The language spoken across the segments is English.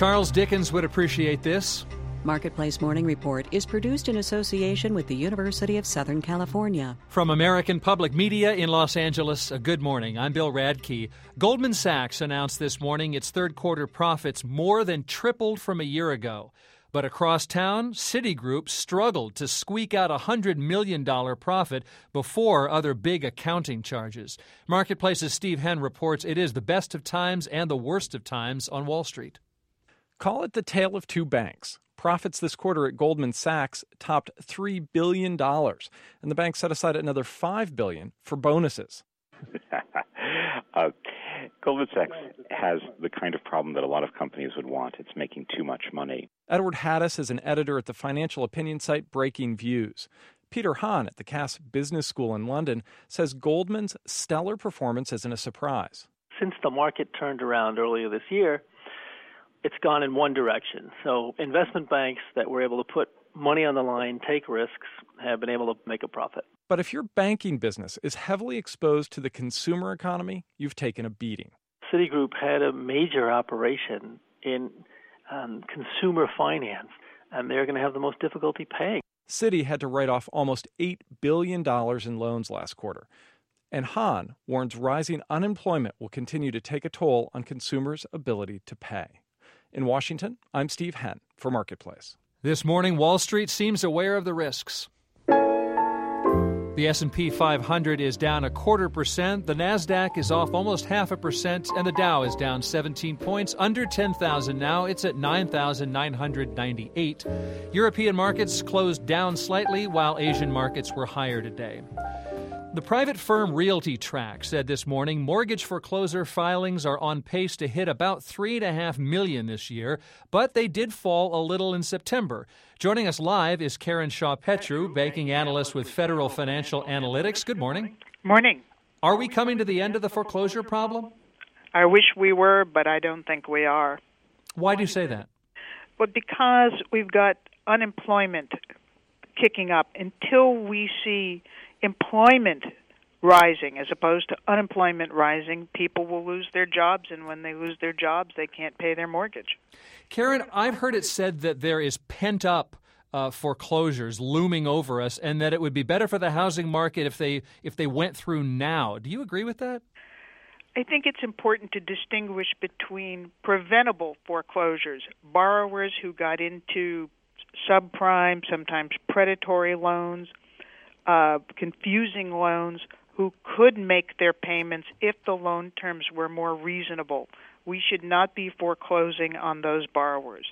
Charles Dickens would appreciate this. Marketplace Morning Report is produced in association with the University of Southern California. From American Public Media in Los Angeles, a good morning. I'm Bill Radke. Goldman Sachs announced this morning its third quarter profits more than tripled from a year ago. But across town, Citigroup struggled to squeak out a $100 million profit before other big accounting charges. Marketplace's Steve Henn reports it is the best of times and the worst of times on Wall Street. Call it the tale of two banks. Profits this quarter at Goldman Sachs topped $3 billion, and the bank set aside another $5 billion for bonuses. Goldman Sachs has the kind of problem that a lot of companies would want. It's making too much money. Edward Haddis is an editor at the financial opinion site Breaking Views. Peter Hahn at the Cass Business School in London says Goldman's stellar performance isn't a surprise. Since the market turned around earlier this year, it's gone in one direction. So investment banks that were able to put money on the line, take risks, have been able to make a profit. But if your banking business is heavily exposed to the consumer economy, you've taken a beating. Citigroup had a major operation in consumer finance, and they're going to have the most difficulty paying. Citi had to write off almost $8 billion in loans last quarter. And Hahn warns rising unemployment will continue to take a toll on consumers' ability to pay. In Washington, I'm Steve Henn for Marketplace. This morning, Wall Street seems aware of the risks. The S&P 500 is down 0.25%, the Nasdaq is off almost 0.5%, and the Dow is down 17 points, under 10,000 now. It's at 9,998. European markets closed down slightly, while Asian markets were higher today. The private firm Realty Track said this morning mortgage foreclosure filings are on pace to hit about 3.5 million this year, but they did fall a little in September. Joining us live is Karen Shaw-Petru, banking analyst with Federal Financial Analytics. Good morning. Morning. Are we coming to the end of the foreclosure problem? I wish we were, but I don't think we are. Why do you say that? Well, because we've got unemployment kicking up. Until we see employment rising as opposed to unemployment rising, people will lose their jobs, and when they lose their jobs, they can't pay their mortgage. Karen, I've heard it said that there is pent-up foreclosures looming over us, and that it would be better for the housing market if they went through now. Do you agree with that? I think it's important to distinguish between preventable foreclosures, borrowers who got into subprime, sometimes predatory loans, confusing loans, who could make their payments if the loan terms were more reasonable. We should not be foreclosing on those borrowers.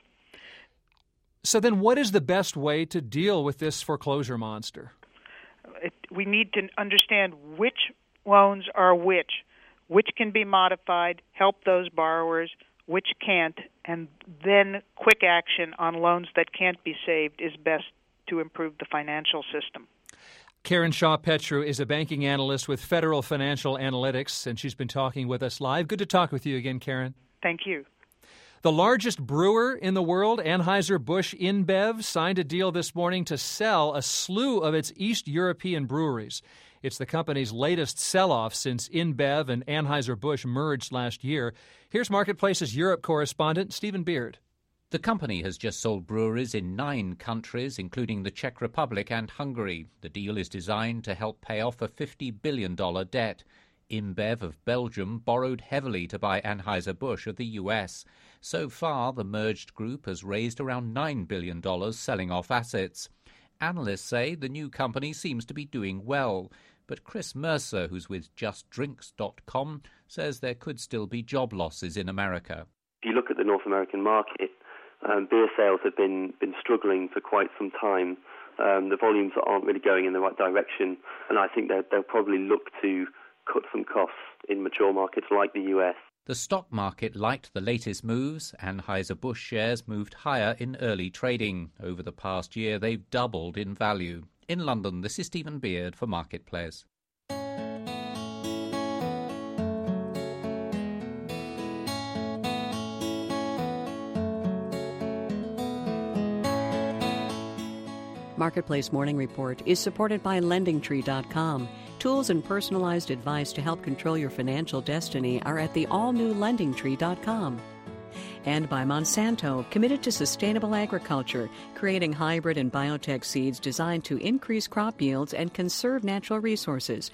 So then what is the best way to deal with this foreclosure monster? We need to understand which loans are which can be modified, help those borrowers, which can't, and then quick action on loans that can't be saved is best to improve the financial system. Karen Shaw-Petru is a banking analyst with Federal Financial Analytics, and she's been talking with us live. Good to talk with you again, Karen. Thank you. The largest brewer in the world, Anheuser-Busch InBev, signed a deal this morning to sell a slew of its East European breweries. It's the company's latest sell-off since InBev and Anheuser-Busch merged last year. Here's Marketplace's Europe correspondent, Stephen Beard. The company has just sold breweries in 9 countries, including the Czech Republic and Hungary. The deal is designed to help pay off a $50 billion debt. InBev of Belgium borrowed heavily to buy Anheuser-Busch of the U.S. So far, the merged group has raised around $9 billion selling off assets. Analysts say the new company seems to be doing well, but Chris Mercer, who's with JustDrinks.com, says there could still be job losses in America. If you look at the North American market, beer sales have been struggling for quite some time. The volumes aren't really going in the right direction, and I think they'll probably look to cut some costs in mature markets like the US. The stock market liked the latest moves. Anheuser-Busch shares moved higher in early trading. Over the past year, they've doubled in value. In London, this is Stephen Beard for Marketplace. Marketplace Morning Report is supported by LendingTree.com. Tools and personalized advice to help control your financial destiny are at the all-new LendingTree.com. And by Monsanto, committed to sustainable agriculture, creating hybrid and biotech seeds designed to increase crop yields and conserve natural resources.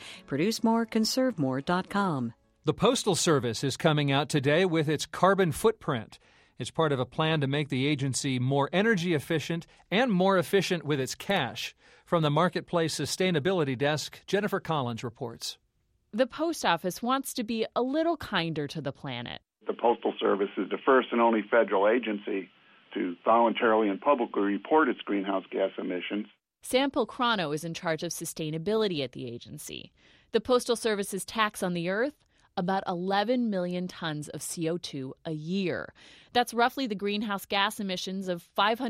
ProduceMoreConserveMore.com. The Postal Service is coming out today with its carbon footprint. It's part of a plan to make the agency more energy efficient and more efficient with its cash. From the Marketplace Sustainability Desk, Jennifer Collins reports. The Post Office wants to be a little kinder to the planet. The Postal Service is the first and only federal agency to voluntarily and publicly report its greenhouse gas emissions. Sam Pulcrano is in charge of sustainability at the agency. The Postal Service's tax on the Earth? About 11 million tons of CO2 a year. That's roughly the greenhouse gas emissions of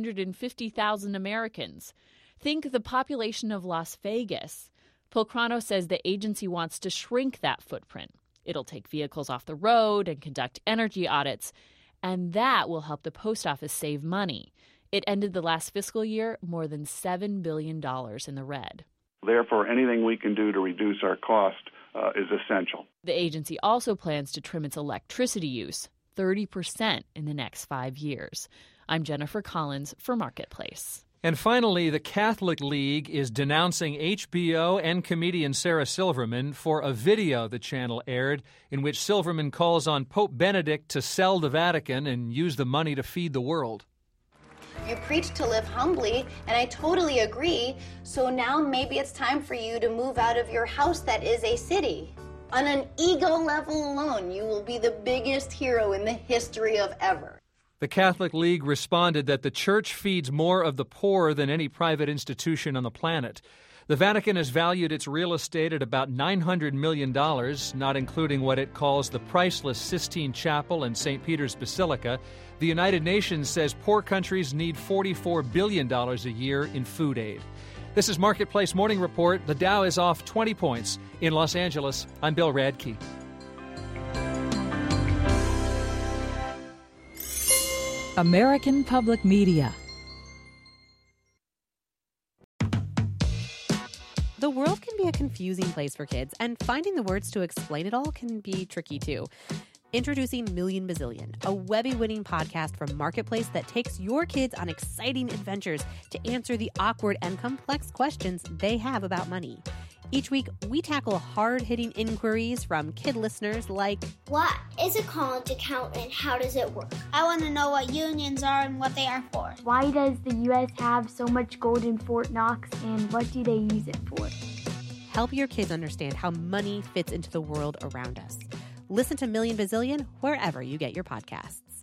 550,000 Americans. Think the population of Las Vegas. Pulcrano says the agency wants to shrink that footprint. It'll take vehicles off the road and conduct energy audits, and that will help the post office save money. It ended the last fiscal year more than $7 billion in the red. Therefore, anything we can do to reduce our cost is essential. The agency also plans to trim its electricity use 30% in the next 5 years. I'm Jennifer Collins for Marketplace. And finally, the Catholic League is denouncing HBO and comedian Sarah Silverman for a video the channel aired in which Silverman calls on Pope Benedict to sell the Vatican and use the money to feed the world. You preach to live humbly, and I totally agree. So now maybe it's time for you to move out of your house that is a city. On an ego level alone, you will be the biggest hero in the history of ever. The Catholic League responded that the Church feeds more of the poor than any private institution on the planet. The Vatican has valued its real estate at about $900 million, not including what it calls the priceless Sistine Chapel and St. Peter's Basilica. The United Nations says poor countries need $44 billion a year in food aid. This is Marketplace Morning Report. The Dow is off 20 points. In Los Angeles, I'm Bill Radke. American Public Media. The world can be a confusing place for kids, and finding the words to explain it all can be tricky too. Introducing Million Bazillion, a Webby-winning podcast from Marketplace that takes your kids on exciting adventures to answer the awkward and complex questions they have about money. Each week, we tackle hard-hitting inquiries from kid listeners like, what is a college account and how does it work? I want to know what unions are and what they are for. Why does the U.S. have so much gold in Fort Knox, and what do they use it for? Help your kids understand how money fits into the world around us. Listen to Million Bazillion wherever you get your podcasts.